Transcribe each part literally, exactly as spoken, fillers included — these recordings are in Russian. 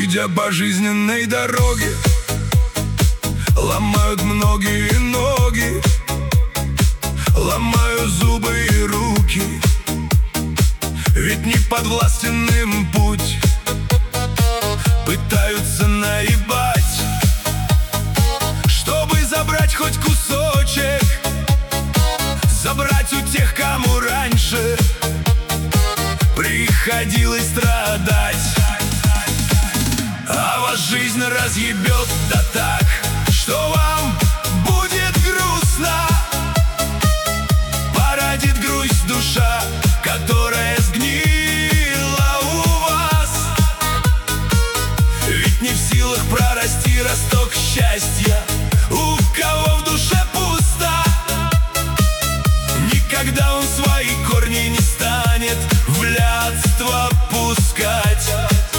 Идя по жизненной дороге, ломают многие ноги, ломаю зубы и руки, ведь не подвластен им путь. Пытаются наебать, чтобы забрать хоть кусочек, забрать у тех, кому раньше приходилось страдать. А вас жизнь разъебет да так, что вам будет грустно. Породит грусть душа, которая сгнила у вас. Ведь не в силах прорасти росток счастья, у кого в душе пусто. Никогда он свои корни не станет в блядство пускать.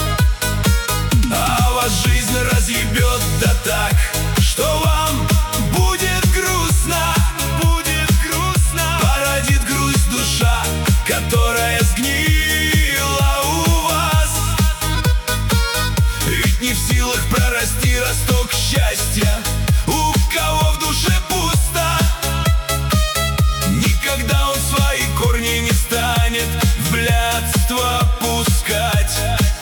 А вас жизнь разъебет да так, что вам будет грустно, будет грустно. Породит грусть душа, которая сгнила у вас. Ведь не в силах прорасти росток счастья, у кого в душе пусто. Никогда он свои корни не станет в блядство пускать.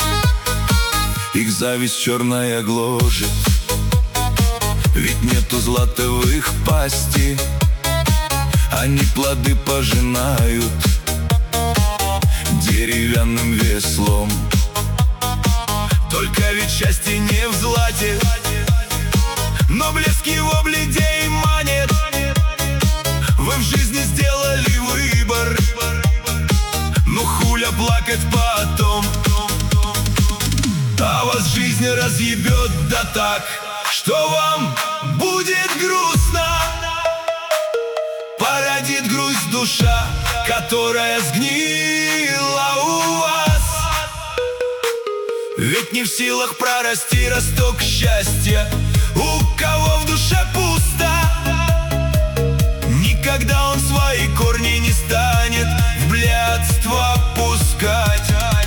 Их зависть черная гложет, ведь нету злата в их пасти. Они плоды пожинают деревянным веслом. Только ведь счастье не в злате, но блеск его бледей манит. Вы в жизни сделали выбор, ну хуля плакать потом. А вас жизнь разъебет да так, что вам будет грустно. Породит грусть душа, которая сгнила у вас. Ведь не в силах прорасти росток счастья, у кого в душе пусто. Никогда он свои корни не станет в блядство пускать.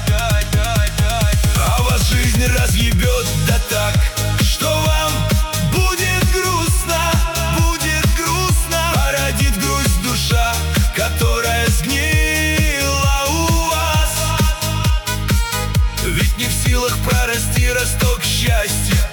А вас жизнь разъебет да так, что вам будет грустно, будет грустно. Породит грусть душа, которая сгнила у вас. Ведь не в силах прорасти росток счастья,